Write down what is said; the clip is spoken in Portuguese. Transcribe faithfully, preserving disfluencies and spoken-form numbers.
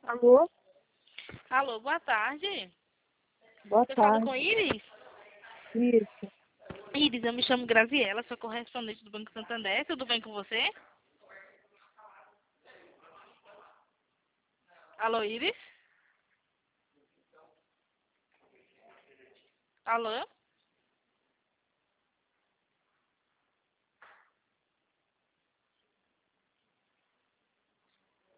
Alô? Alô, boa tarde. Boa Eu falo tarde. com Iris? Isso. Iris, eu me chamo Graziela, sou correspondente do Banco Santander. Tudo bem com você? Alô, Iris? Alô?